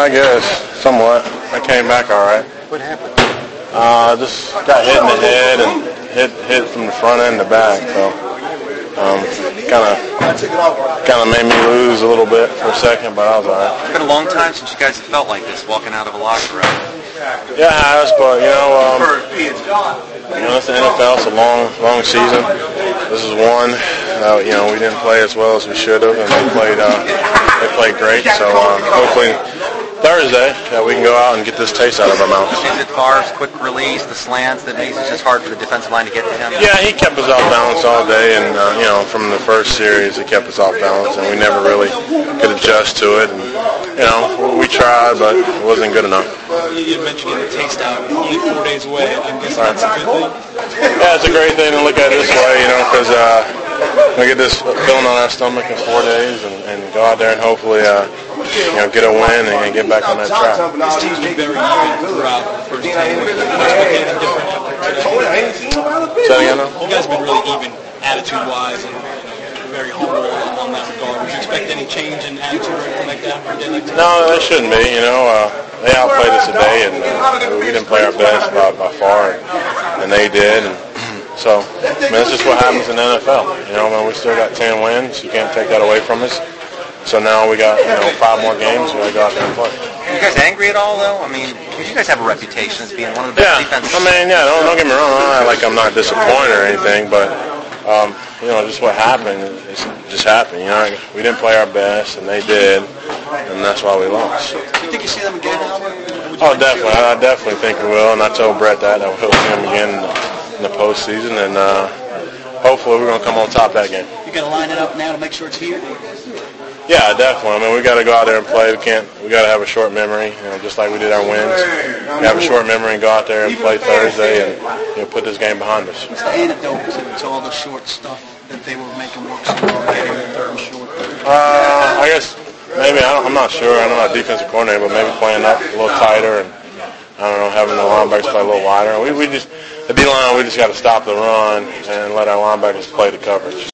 I guess, somewhat. I came back all right. What happened? Just got hit in the head and hit from the front end to back. So kind of made me lose a little bit for a second, but I was all right. It's been a long time since you guys have felt like this, walking out of a locker room. Yeah, it has, but it's the NFL. It's a long season. This is one. We didn't play as well as we should have, and they played great. So hopefully Thursday we can go out and get this taste out of our mouths. Is it Favre's quick release, the slants that makes it just hard for the defensive line to get to him? Yeah, he kept us off balance all day, and from the first series, he kept us off balance, and we never really could adjust to it. And we tried, but it wasn't good enough. You mentioned getting the taste out. Only 4 days away. I guess that's a good thing. Yeah, it's a great thing to look at it this way, because we get this feeling on our stomach in 4 days, and go out there and hopefully get a win and get back on that track. This team's been very even throughout the first 10 weeks. Anything different today? Say again, though? You guys have been really even attitude-wise and very humble on that regard. Would you expect any change in attitude or anything like that for a day like today? No, that shouldn't be. They outplayed us today, and we didn't play our best by far, and they did. And so, that's just what happens in the NFL. We still got 10 wins. You can't take that away from us. So now we got 5 more games. We got to go out there and play. Are you guys angry at all, though? I mean, you guys have a reputation as being one of the best defenses. Don't get me wrong. I'm not disappointed or anything, but just what happened. It just happened. We didn't play our best, and they did, and that's why we lost. Do you think you see them again, Albert? Oh, definitely. I definitely think we will, and I told Brett that we'll see them again in the postseason, and hopefully we're going to come on top that game. You got to line it up now to make sure it's here? Yeah, definitely. We got to go out there and play. We got to have a short memory, just like we did our wins. We have a short memory and go out there and play Thursday and put this game behind us. What's the antidote to all the short stuff that they were making work so well, getting the third and short? I guess maybe I'm not sure. I know our defensive coordinator, but maybe playing up a little tighter and having the linebackers play a little wider. The D-line, we just got to stop the run and let our linebackers play the coverage.